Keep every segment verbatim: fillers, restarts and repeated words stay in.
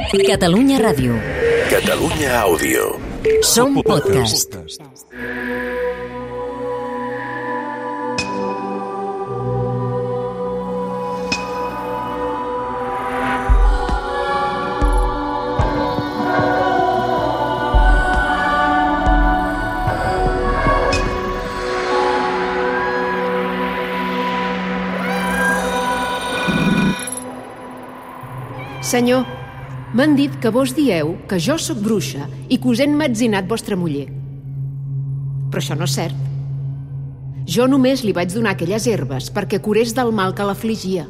Catalunya Ràdio. Catalunya Àudio. Som podcast. Senyor, m'han dit que vos dieu que jo sóc bruixa i que us he emmetzinat vostra muller. Però això no és cert. Jo només li vaig donar aquelles herbes perquè curés del mal que l'afligia.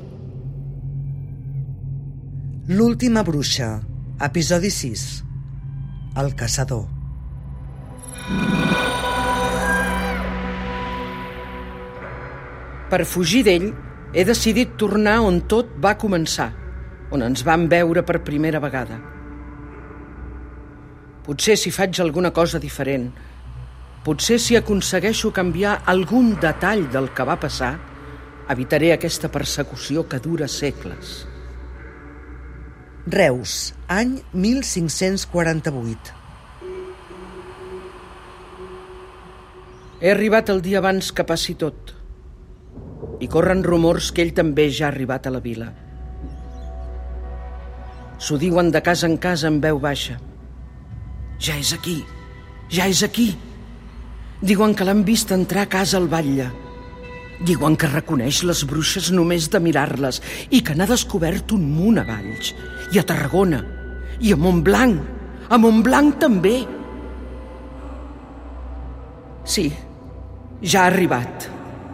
L'última bruixa, episodi sis. El caçador. Per fugir d'ell, he decidit tornar on tot va començar, on ens vam veure per primera vegada. Potser si faig alguna cosa diferent, potser si aconsegueixo canviar algun detall del que va passar, evitaré aquesta persecució que dura segles. Reus, any mil cinc-cents quaranta-vuit. He arribat el dia abans que passi tot, i corren rumors que ell també ja ha arribat a la vila. S'ho diuen de casa en casa en veu baixa. Ja és aquí, ja és aquí. Diuen que l'han vist entrar a casa al batlle. Diuen que reconeix les bruixes només de mirar-les i que n'ha descobert un munt a Valls, i a Tarragona, i a Montblanc, a Montblanc també. Sí, ja ha arribat.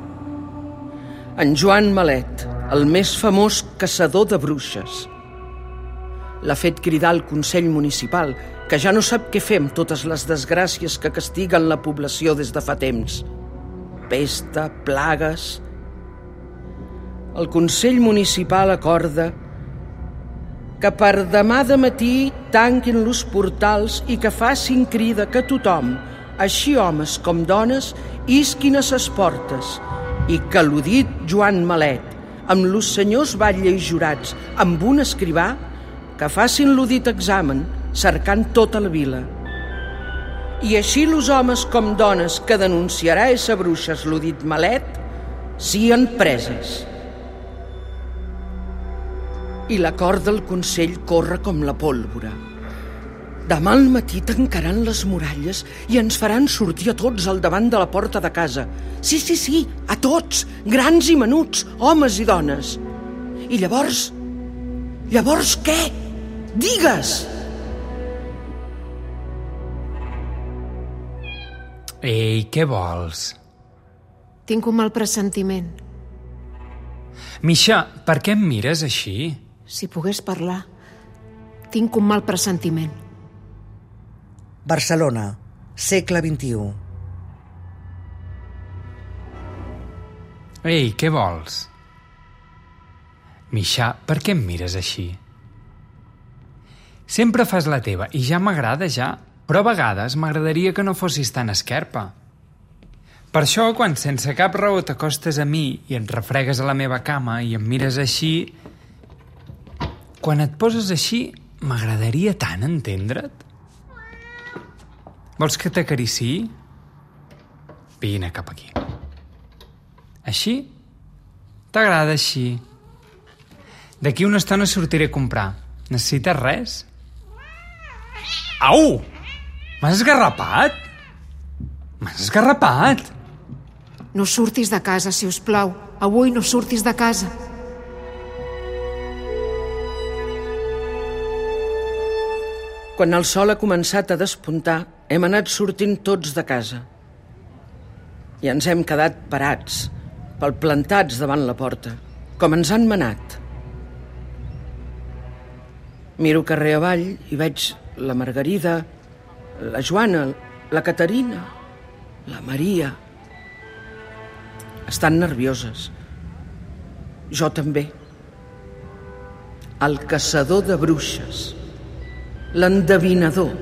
En Joan Malet, el més famós caçador de bruixes. L'ha fet cridar al Consell Municipal, que ja no sap què fer amb totes les desgràcies que castiguen la població des de fa temps. Pesta, plagues... El Consell Municipal acorda que per demà de matí tanquin los portals i que facin crida que tothom, així homes com dones, isquin a ses portes i que l'udit Joan Malet, amb los senyors batlle i jurats, amb un escrivà, que facin l'udit examen, cercant tota la vila. I així los homes com dones que denunciarà essa bruixes l'udit Malet, sien preses. I l'acord del Consell corre com la pólvora. Demà al matí tancaran les muralles i ens faran sortir a tots al davant de la porta de casa. Sí, sí, sí, a tots, grans i menuts, homes i dones. I llavors... Llavors què? Digues! Ei, què vols? Tinc un mal pressentiment. Misha, per què em mires així? Si pogués parlar, tinc un mal pressentiment. Barcelona, segle vint-i-u. Ei, què vols? Misha, per què em mires així? Sempre fas la teva i ja m'agrada ja, però a vegades m'agradaria que no fossis tan esquerpa. Per això, quan sense cap raó t'acostes a mi i et refregues a la meva cama i em mires així... Quan et poses així, m'agradaria tant entendre't. Vols que t'acariciï? Vine cap aquí. Així? T'agrada així? D'aquí una estona sortiré a comprar. Necessites res? Au! M'has esgarrapat? M'has esgarrapat? No surtis de casa, si us plau. Avui no surtis de casa. Quan el sol ha començat a despuntar, hem anat sortint tots de casa. I ens hem quedat parats, palplantats davant la porta, com ens han manat. Miro carrer avall i veig la Margarida, la Joana, la Caterina, la Maria. Estan nervioses. Jo també. El caçador de bruixes. L'endevinador.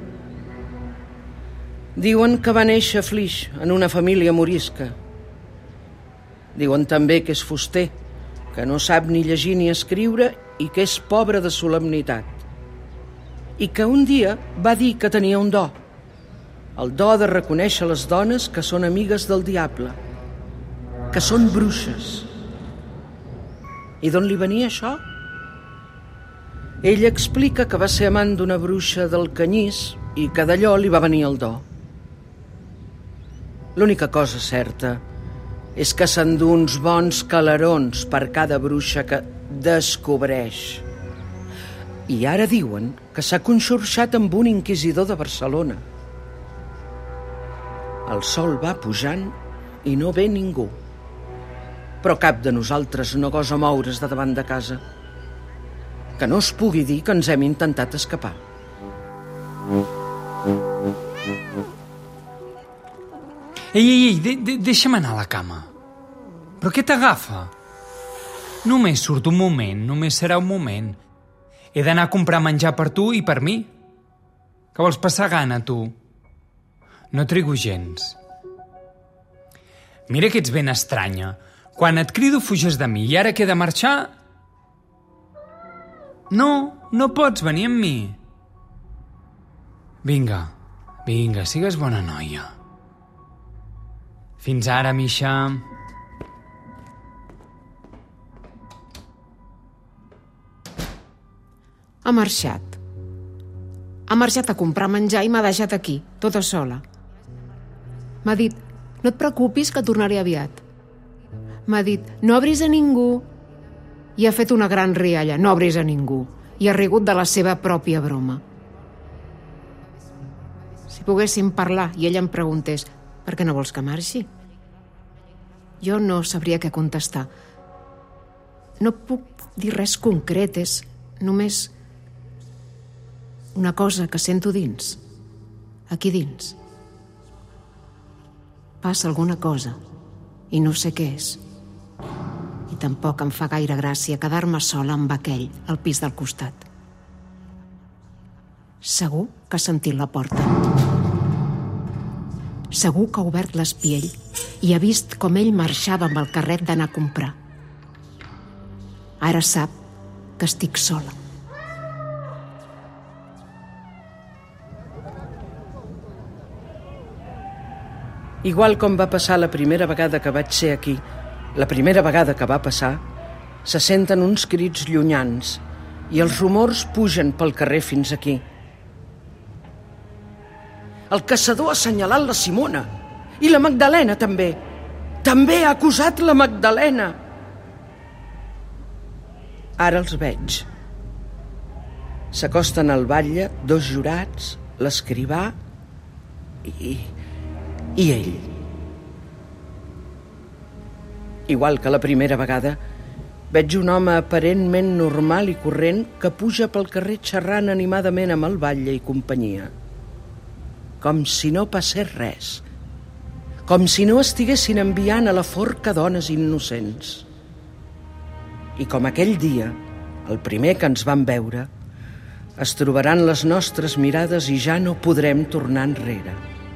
Diuen que va néixer a Flix, en una família morisca. Diuen també que és fuster, que no sap ni llegir ni escriure i que és pobre de solemnitat. i que un dia va dir que tenia un do, el do de reconèixer les dones que són amigues del diable, que són bruixes. I d'on li venia això? Ell explica que va ser amant d'una bruixa del Canyís i que d'allò li va venir el do. L'única cosa certa és que s'endú uns bons calarons per cada bruixa que descobreix. I ara diuen que s'ha conxorxat amb un inquisidor de Barcelona. El sol va pujant i no ve ningú. Però cap de nosaltres no gosa moure's de davant de casa. Que no es pugui dir que ens hem intentat escapar. Ei, ei, ei, de de deixa'm anar a la cama. Però què t'agafa? Només surt un moment, només serà un moment. He d'anar a comprar menjar per tu i per mi. Que vols passar gana, tu? No trigo gens. Mira que ets ben estranya. Quan et crido fuges de mi i ara que he de marxar... No, no pots venir amb mi. Vinga, vinga, sigues bona noia. Fins ara, Misha. Ha marxat. Ha marxat a comprar menjar i m'ha deixat aquí, tota sola. M'ha dit, no et preocupis que tornaré aviat. M'ha dit, no obris a ningú. I ha fet una gran rialla, no obris a ningú. I ha rigut de la seva pròpia broma. Si poguéssim parlar i ell em preguntés, per què no vols que marxi? Jo no sabria què contestar. No puc dir res concret, és només una cosa que sento dins, aquí dins. Passa alguna cosa i no sé què és. I tampoc em fa gaire gràcia quedar-me sola amb aquell al pis del costat. Segur que ha sentit la porta. Segur que ha obert l'espiell i ha vist com ell marxava amb el carret d'anar a comprar. Ara sap que estic sola. Igual com va passar la primera vegada que vaig ser aquí, la primera vegada que va passar, se senten uns crits llunyans i els rumors pugen pel carrer fins aquí. El caçador ha assenyalat la Simona i la Magdalena també. També ha acusat la Magdalena. Ara els veig. S'acosten al batlle dos jurats, l'escrivà i... i ell. Igual que la primera vegada, veig un home aparentment normal i corrent que puja pel carrer xerrant animadament amb el batlle i companyia. Com si no passés res. Com si no estiguessin enviant a la forca dones innocents. I com aquell dia, el primer que ens vam veure, es trobaran les nostres mirades i ja no podrem tornar enrere.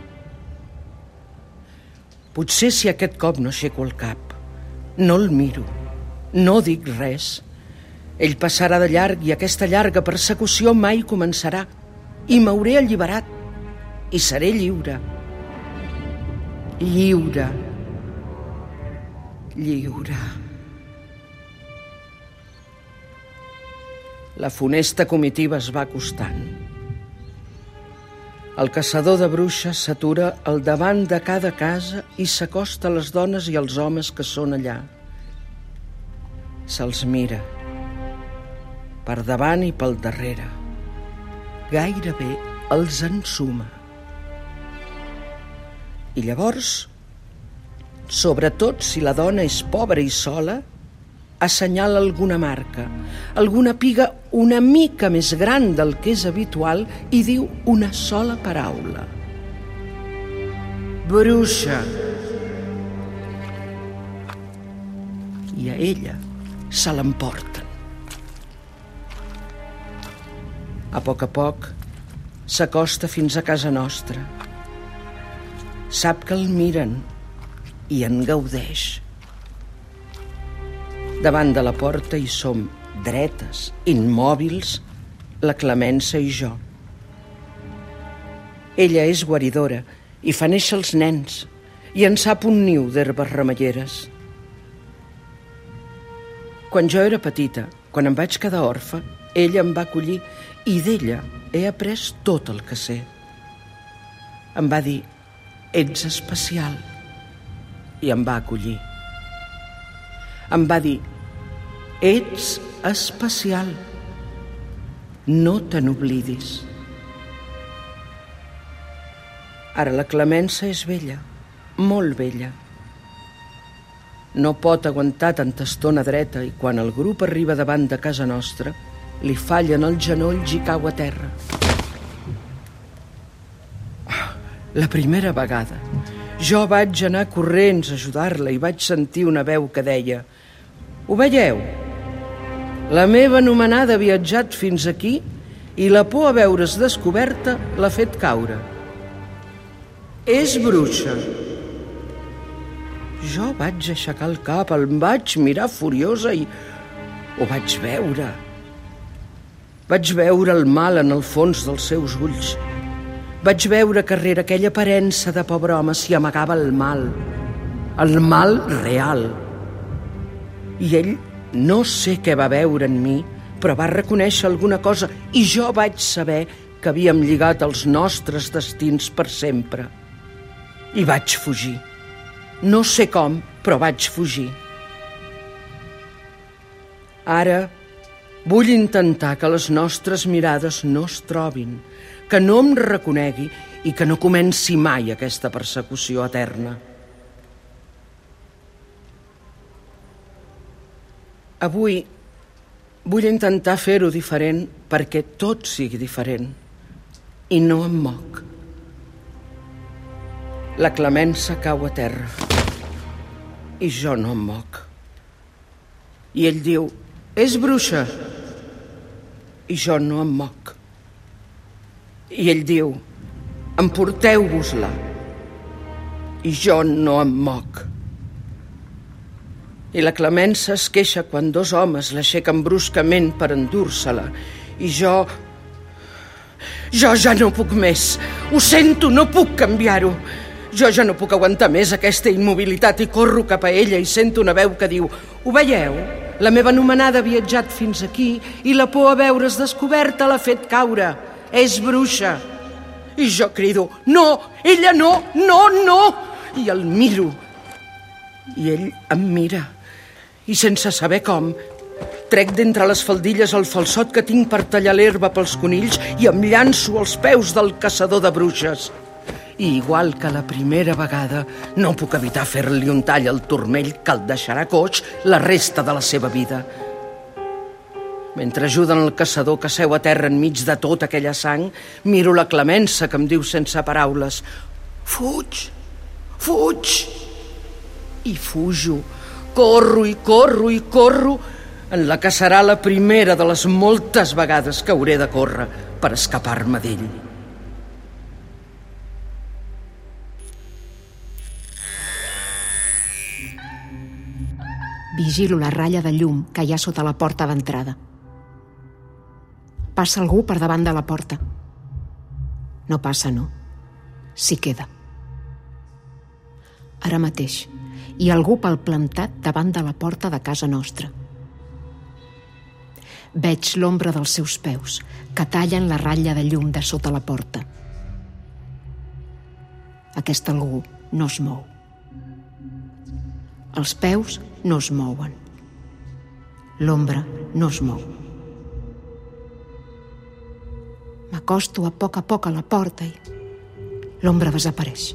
Potser si aquest cop no aixeco el cap, no el miro, no dic res, ell passarà de llarg i aquesta llarga persecució mai començarà i m'hauré alliberat i seré lliure. Lliure. Lliure. La funesta comitiva es va acostant. El caçador de bruixes s'atura al davant de cada casa i s'acosta a les dones i als homes que són allà. Se'ls mira, per davant i pel darrere. Gairebé els ensuma. I llavors, sobretot si la dona és pobra i sola, assenyala alguna marca, alguna piga una mica més gran del que és habitual i diu una sola paraula. Bruixa. I a ella se l'emporten. A poc a poc s'acosta fins a casa nostra. Sap que el miren i en gaudeix. Davant de la porta hi som, dretes, immòbils, la Clemença i jo. Ella és guaridora i fa néixer els nens i en sap un niu d'herbes remelleres. Quan jo era petita, quan em vaig quedar orfa, ella em va acollir i d'ella he après tot el que sé. Em va dir, ets especial, i em va acollir. Em va dir, ets especial, no te n'oblidis. Ara la Clemença és vella, molt vella. No pot aguantar tanta estona dreta i quan el grup arriba davant de casa nostra, li fallen els genolls i cau a terra. La primera vegada, jo vaig anar corrents a ajudar-la i vaig sentir una veu que deia: ho veieu? La meva anomenada ha viatjat fins aquí i la por a veure's descoberta l'ha fet caure. És bruixa. Jo vaig aixecar el cap, el vaig mirar furiosa i ho vaig veure. Vaig veure el mal en el fons dels seus ulls. Vaig veure que rere aquella aparença de pobre home s'hi amagava el mal. El mal real. I ell no sé què va veure en mi, però va reconèixer alguna cosa i jo vaig saber que havíem lligat els nostres destins per sempre. I vaig fugir. No sé com, però vaig fugir. Ara vull intentar que les nostres mirades no es trobin, que no em reconegui i que no comenci mai aquesta persecució eterna. Avui vull intentar fer-ho diferent perquè tot sigui diferent i no em moc. La Clemença cau a terra i jo no em moc. I ell diu, és bruixa, i jo no em moc. I ell diu, emporteu-vos-la, i jo no em moc. I la Clemença es queixa quan dos homes l'aixequen bruscament per endur-se-la, i jo... Jo ja no puc més. Ho sento, no puc canviar-ho. Jo ja no puc aguantar més aquesta immobilitat i corro cap a ella i sento una veu que diu, ho veieu? La meva anomenada ha viatjat fins aquí i la por a veure's descoberta l'ha fet caure. És bruixa. I jo crido, no, ella no, no, no. I el miro. I ell em mira. I sense saber com, trec d'entre les faldilles el falsot que tinc per tallar l'herba pels conills i em llanço als peus del caçador de bruixes. I igual que la primera vegada, no puc evitar fer-li un tall al turmell que el deixarà coix la resta de la seva vida. Mentre ajuden el caçador que seu a terra enmig de tota aquella sang, miro la Clemença que em diu sense paraules, fuig, fuig. I fujo, corro i corro i corro en la que serà la primera de les moltes vegades que hauré de córrer per escapar-me d'ell. Vigilo la ratlla de llum que hi ha sota la porta d'entrada. Passa algú per davant de la porta. No passa, no. S'hi queda. Ara mateix hi ha algú palplantat davant de la porta de casa nostra. Veig l'ombra dels seus peus que tallen la ratlla de llum de sota la porta. Aquest algú no es mou. Els peus no es mouen. L'ombra no es mou. M'acosto a poc a poc a la porta i l'ombra desapareix.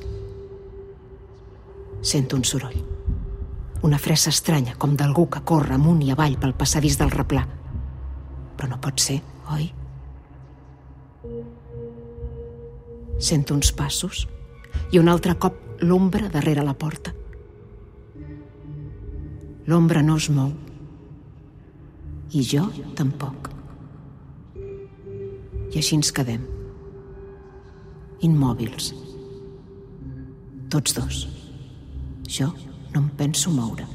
Sento un soroll. Una fressa estranya, com d'algú que corre amunt i avall pel passadís del replà. Però no pot ser, oi? Sento uns passos i un altre cop l'ombra darrere la porta. L'ombra no es mou. I jo tampoc. I així ens quedem. Immòbils. Tots dos. Jo no em penso moure.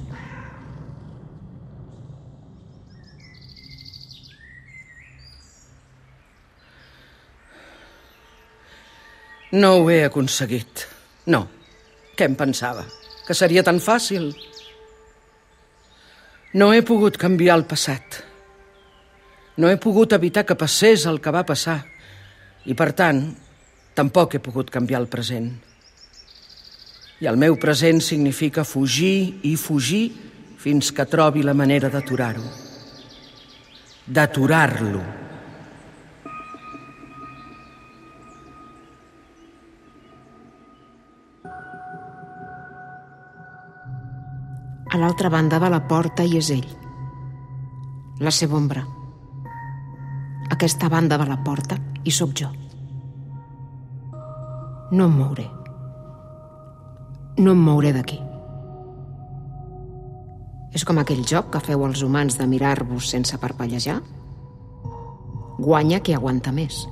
No ho he aconseguit. No. Què em pensava? Que seria tan fàcil? No he pogut canviar el passat. No he pogut evitar que passés el que va passar. I, per tant, tampoc he pogut canviar el present. I el meu present significa fugir i fugir fins que trobi la manera d'aturar-ho. D'aturar-lo. A l'altra banda de la porta hi és ell. La seva ombra. Aquesta banda de la porta hi sóc jo. No em mouré. No em mouré d'aquí. És com aquell joc que feu els humans de mirar-vos sense parpellejar. Guanya qui aguanta més.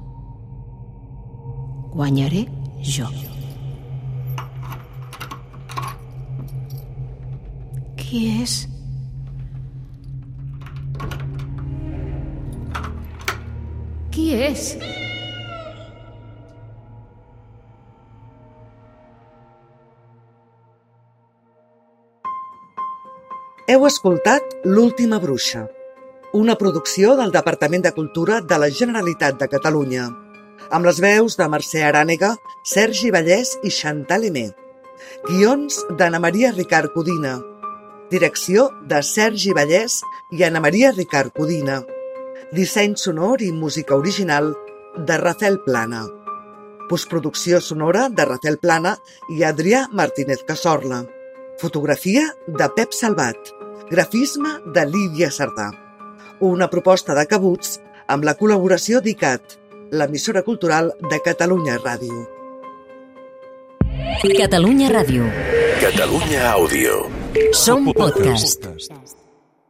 Guanyaré jo. Qui és? Qui és? Heu escoltat L'última bruixa, una producció del Departament de Cultura de la Generalitat de Catalunya, amb les veus de Mercè Arànega, Sergi Vallès i Chantal Aimé. Guions d'Anna Maria Ricard Codina. Direcció de Sergi Vallès i Anna Maria Ricard Codina. Disseny sonor i música original de Rafael Plana. Postproducció sonora de Rafael Plana i Adrià Martínez Casorla. Fotografia de Pep Salvat. Grafisme de Lídia Sardà. Una proposta de Cabuts amb la col·laboració d'I C A T, l'emissora cultural de Catalunya Ràdio. Catalunya Ràdio. Catalunya Àudio. Som podcast.